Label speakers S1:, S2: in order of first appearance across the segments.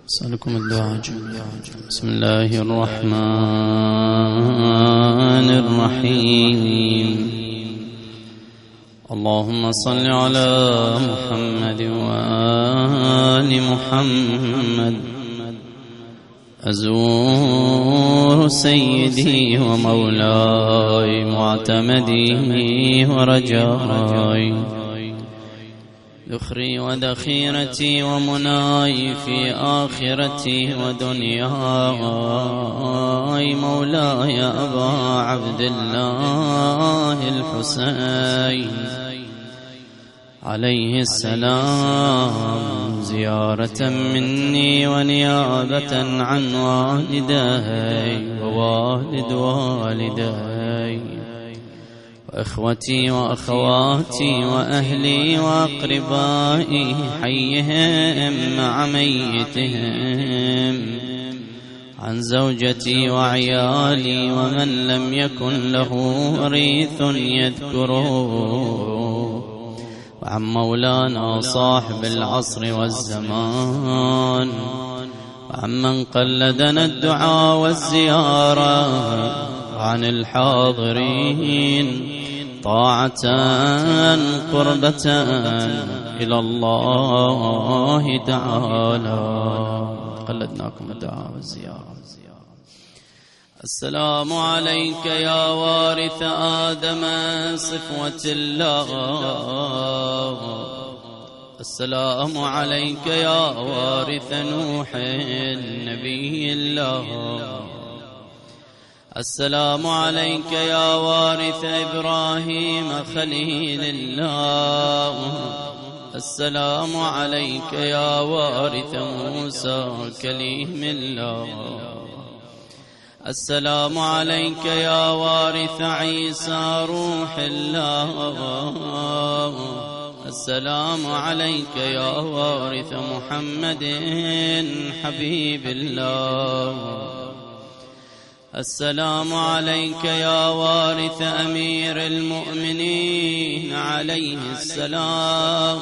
S1: أسألكم الدعاء جميعا. بسم الله الرحمن الرحيم. اللهم صل على محمد وآل محمد. أزور سيدي ومولاي معتمدي ورجائي، ذخري وذخيرتي ومناي في آخرتي ودنياي، مولاي أبا عبد الله الحسين عليه السلام، زيارة مني ونيابة عن والدي ووالد والدي وإخوتي وأخواتي وأهلي وأقربائي، حيهم مع ميتهم، عن زوجتي وعيالي ومن لم يكن له وريث يذكره، وعن مولانا صاحب العصر والزمان، وعمن قلدنا الدعاء والزيارة، وعن الحاضرين طاعة قربة إلى الله تعالى. قلدناكم الدعاء والزيارة. السلام عليك يا وارث آدم صفوة الله، السلام عليك يا وارث نوح نبي الله، السلام عليك يا وارث إبراهيم خليل الله، السلام عليك يا وارث موسى كليم الله، السلام عليك يا وارث عيسى روح الله، السلام عليك يا وارث محمد حبيب الله، السلام عليك يا وارث أمير المؤمنين عليه السلام،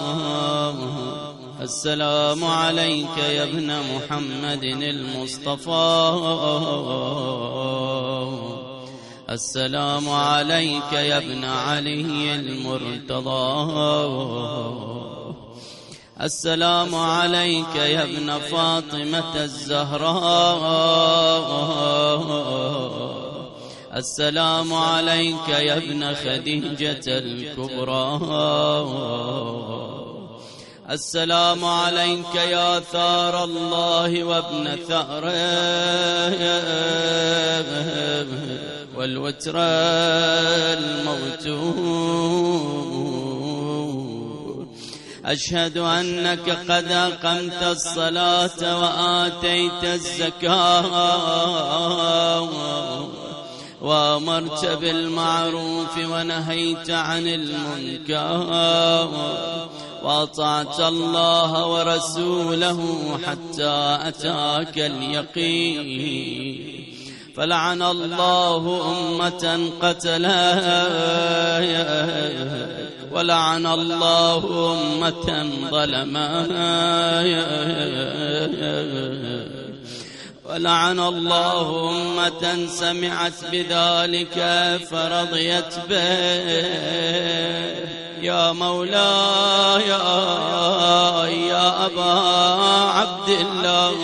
S1: السلام عليك يا ابن محمد المصطفى، السلام عليك يا ابن علي المرتضى، السلام عليك يا ابن فاطمة الزهراء، السلام عليك يا ابن خديجة الكبرى، السلام عليك يا ثار الله وابن ثاره والوتر الموتور، أشهد أنك قد أقمت الصلاة وآتيت الزكاة وأمرت بالمعروف ونهيت عن المنكر وأطعت الله ورسوله حتى أتاك اليقين، فلعن الله أمة قتلها ولعن الله أمة ظلمها ولعن الله أمة سمعت بذلك فرضيت به. يا مولاي يا أبا عبد الله،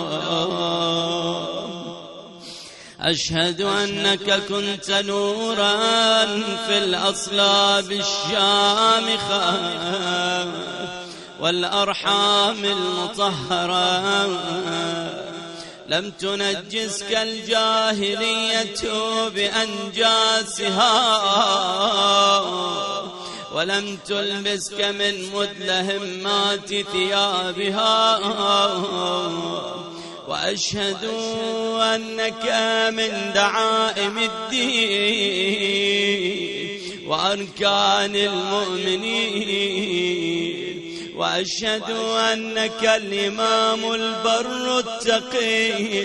S1: أشهد أنك كنت نورا في الأصلاب الشامخة والأرحام المطهرة، لم تنجسك الجاهلية بأنجاسها ولم تلبسك من مدلهمات ثيابها، وأشهد أنك من دعائم الدين وأركان المؤمنين، وأشهد أنك الإمام البر التقي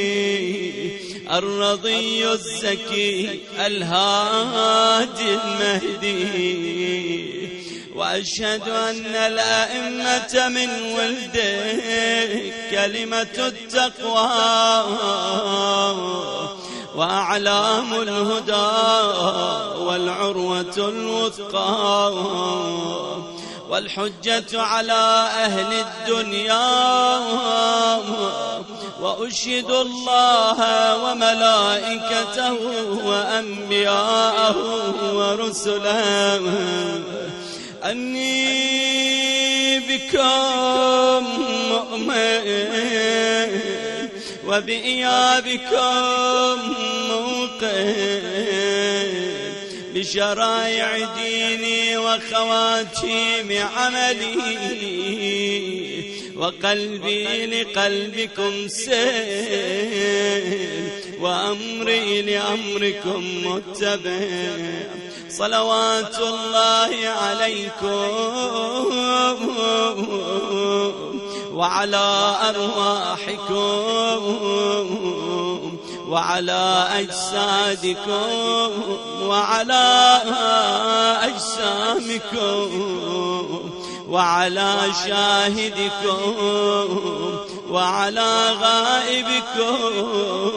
S1: الرضي الزكي الهادي المهدي، وأشهد أن الأئمة من ولدك كلمة التقوى وأعلام الهدى والعروة الوثقى والحجة على أهل الدنيا. وأشهد الله وملائكته وأنبياءه ورسله أني بكم مؤمن وبإيابكم موقن بشرائع ديني وخواتيم عملي وقلبي لقلبكم سيل وأمري لأمركم متبع. صلوات الله عليكم وعلى أرواحكم وعلى أجسادكم وعلى أجسامكم وعلى شاهدكم وعلى غائبكم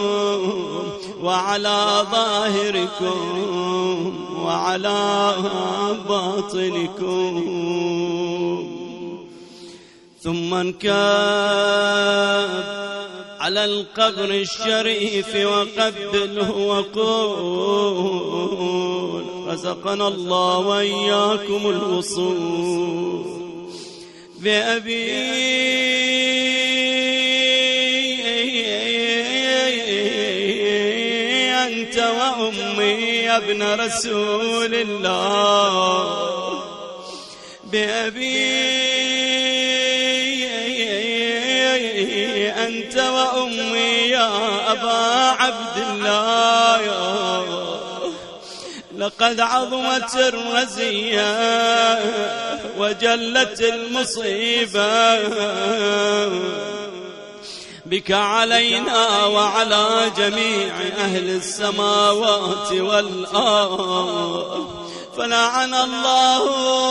S1: وعلى ظاهركم وعلى باطنكم. ثم انكب على القبر الشريف وقبله وقول رزقنا الله وإياكم الوصول بأبي أنت وأمي يا ابن رسول الله بأبي أنت وأمي يا أبا عبد الله. لقد عظمت الرزية وجلت المصيبة بك علينا وعلى جميع أهل السماوات والأرض. فلعن الله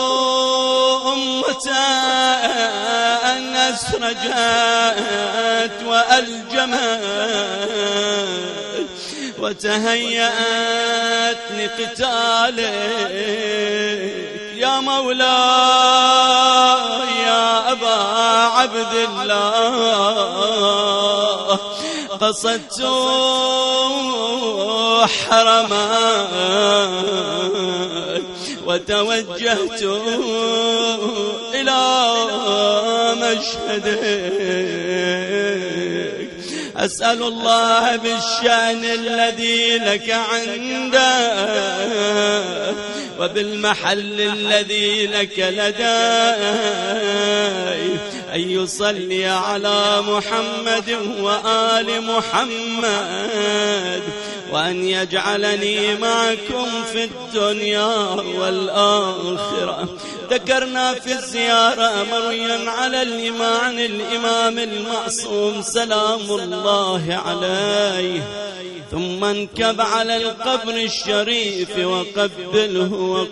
S1: أمة أن أسرجت وألجمت وتهيأت لقتالك يا مولاي يا أبا عبد الله. قصدت حرمك وتوجهت إلى مشهدك. أسأل الله بالشأن الذي لك عنده وبالمحل الذي لك لدي أن يصلي على محمد وآل محمد وأن يجعلني معكم في الدنيا والآخرة. ذكرنا في الزيارة مرويا على الإمام المعصوم سلام الله عليه. ثم انكب على القبر الشريف وقبله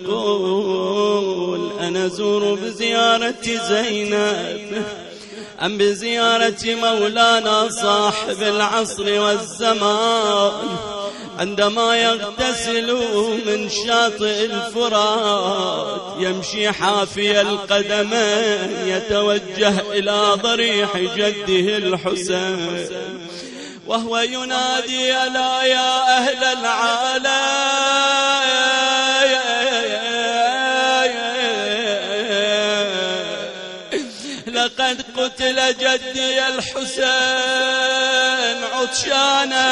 S1: وقول أنا زور بزيارة زينب أم بزيارة مولانا صاحب العصر والزمان عندما يغتسل من شاطئ الفرات يمشي حافي القدمين يتوجه إلى ضريح جده الحسين وهو ينادي ألا يا أهل العالم لقد قتل جدي الحسين عطشانا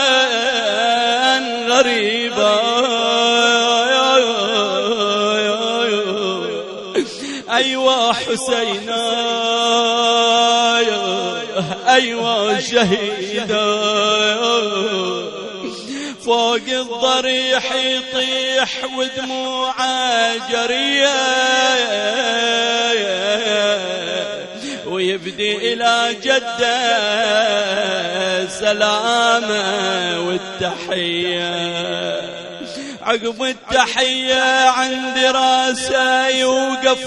S1: غريبا. أيوا حسينا أيوا شهيدا فوق الضريح يطيح ودموعه جريه ويبدي إلى جده سلامه والتحيه. عقب التحية عند راسه يوقف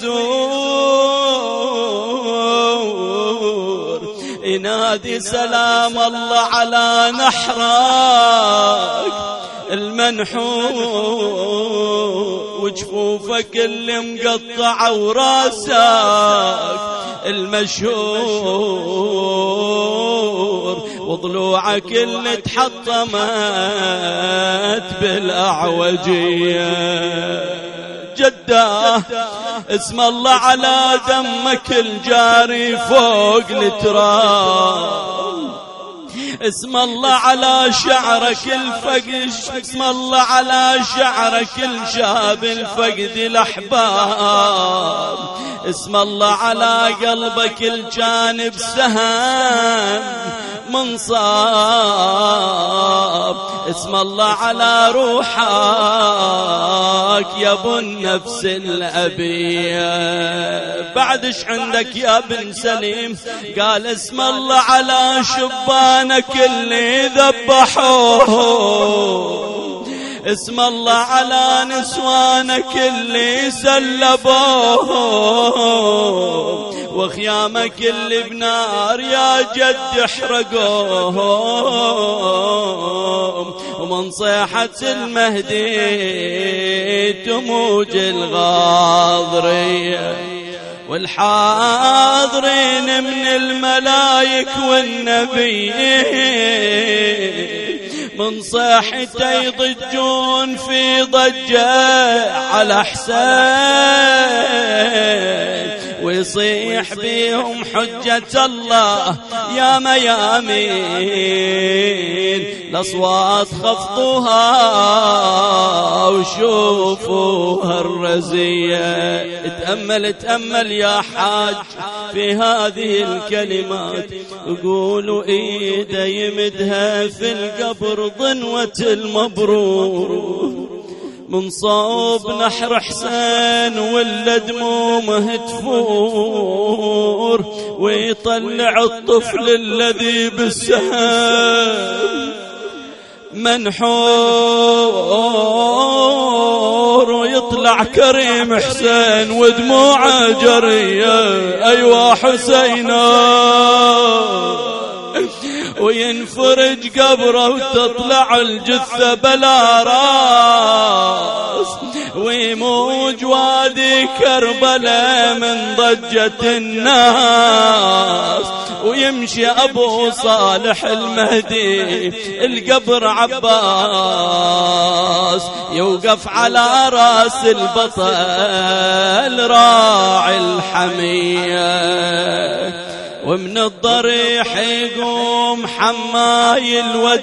S1: يزور ينادي سلام الله على نحرك المنحور وجفوفك اللي مقطعة وراسك المشهور وضلوعك اللي تحطمت بالأعوجية. جده اسم الله على دمك الجاري فوق التراب، اسم الله على شعرك الفقش، اسم الله على شعرك الشاب الفقد الأحباب، اسم الله على قلبك الجانب سهم منصاب، اسم الله على روحك يا ابو النفس الأبية. بعدش عندك يا بن سليم؟ قال اسم الله على شبانك اللي ذبحوه، اسم الله على نسوانك اللي سلبوه، وخيامك اللي بنار يا جد احرقوه، ومن صيحة المهدي تموج الغاضرية، والحاضرين من الملايك والنبيين من صيحته يضجون في ضجة على حسين، ويصيح بيهم حجة الله يا ميامين، الأصوات خفضوها وشوفوها الرزية. اتأمل يا حاج في هذه الكلمات، يقولوا ايده يمدها في القبر ضنوة المبرور، من صوب نحر حسين ولا دمومه تفور، ويطلع الطفل الذي بالسهم منحور، ويطلع كريم حسين ودموعه جرية أيوا حسينا، وينفرج قبره وتطلع الجثة بلا راس، ويموج وادي كربلاء من ضجة الناس، ويمشي أبو صالح المهدي القبر عباس، يوقف على راس البطل راعي الحمية، ومن الضريح يقوم حماي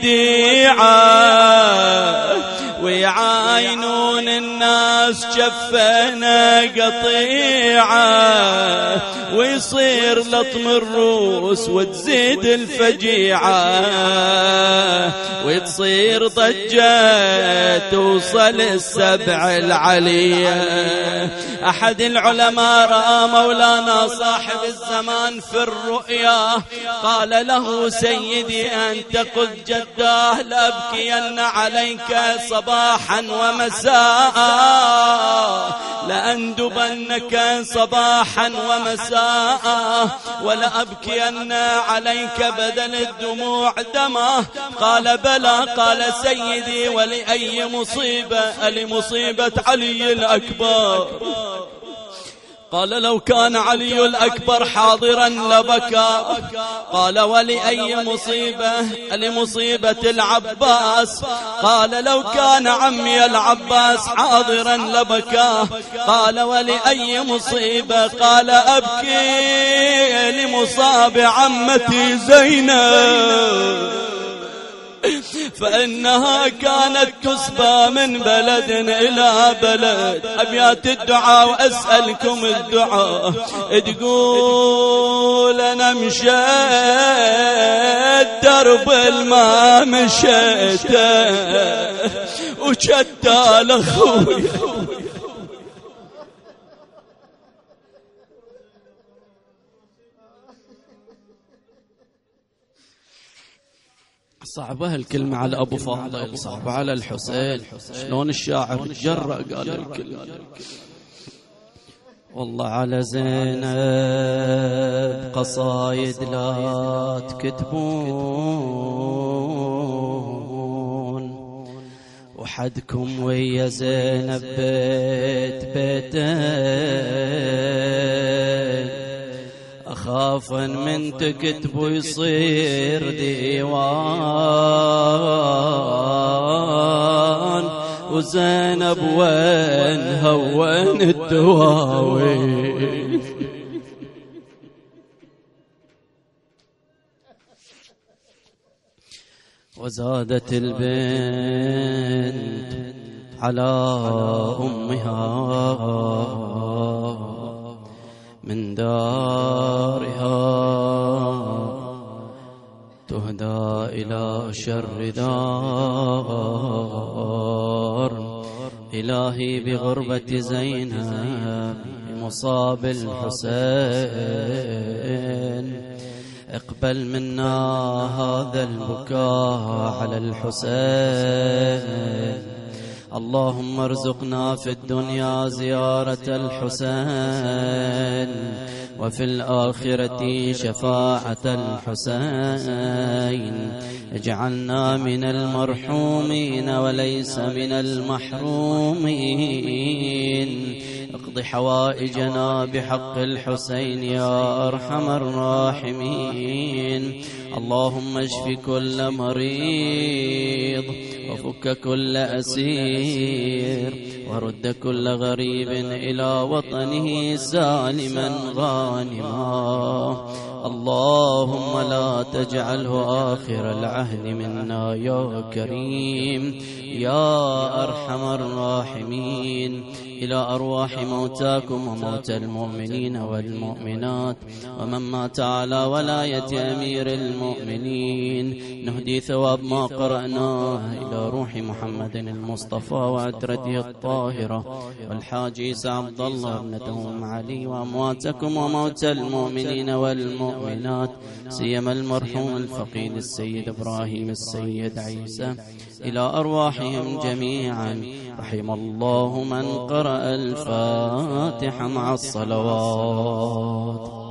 S1: الوديعة، ويعاينون الناس شفنا قطيعة، ويصير لطم الروس وتزيد الفجيعة، وتصير ضجة توصل السبع العلية. أحد العلماء رأى مولانا صاحب الزمان في الرؤيا، قال له سيدي أنت قد جداه لأبكين عليك صباحا ومساء، لأندبنك صباحا ومساء، ولأبكين عليك بدل الدموع دما. قال بلى. قال سيدي ولأي مصيبة؟ لمصيبة علي الأكبر. قال لو كان علي الأكبر حاضرا لبكى. قال ولأي مصيبة؟ لمصيبة العباس. قال لو كان عمي العباس حاضرا لبكى. قال ولأي مصيبة؟ قال أبكي لمصاب عمتي زينب، فإنها كانت تسبى من بلد إلى بلد. أبيات الدعاء وأسألكم الدعاء. تقول أنا مشيت درب الما مشيت وشتى لأخوي، صعبة الكلمة على أبو فاضل، صعبة على الحسين. شلون الشاعر تجرأ قال الكلمة؟ والله على زينب قصايد لا تكتبون، وحدكم ويا زينب بيت بيتين، أخافا من تكتبوا يصير ديوان، وزينب وين هون الدواوي. وزادت البنت على أمها من دارها تهدى إلى شر دار. إلهي بغربة زينب بمصاب الحسين اقبل منا هذا البكاء على الحسين. اللهم ارزقنا في الدنيا زيارة الحسين، وفي الآخرة شفاعة الحسين. اجعلنا من المرحومين وليس من المحرومين. اقض حوائجنا بحق الحسين يا أرحم الراحمين. اللهم اشف كل مريض، وفك كل أسير، ورد كل غريب إلى وطنه سالما غانما. اللهم لا تجعله آخر العهد منا يا كريم يا أرحم الراحمين. إلى أرواح موتاكم وموتى المؤمنين والمؤمنات ومن مات على ولاية أمير المؤمنين نهدي ثواب ما قرأناه إلى روح محمد المصطفى وعترته الطاهرة والحاج عيسى عبد الله ابنته أم علي، وأمواتكم وموتى المؤمنين والمؤمنات سيما المرحوم الفقيد السيد إبراهيم السيد عيسى، إلى أرواحهم جميعا. رحم الله من قرأ الفاتحة مع الصلوات.